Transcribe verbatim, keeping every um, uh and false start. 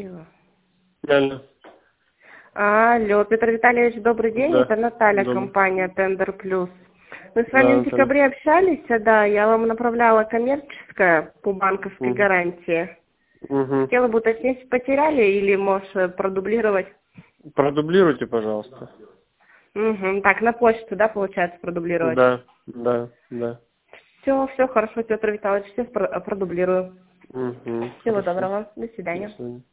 Алло. Алло. Алло, Петр Витальевич, добрый день. Да. Это Наталья, Добрый. компания Тендер Плюс. Мы с Да, вами в Наталья. декабре общались, а, да, я вам направляла коммерческое по банковской Мгм. гарантии. Угу. Хотела бы уточнить, потеряли или можешь э, продублировать? Продублируйте, пожалуйста. Угу. Так, на почту, да, получается, продублировать? Да, да, да. Все, все хорошо, Петр Витальевич, все продублирую. Угу. Всего Хорошо. доброго, до До свидания. свидания.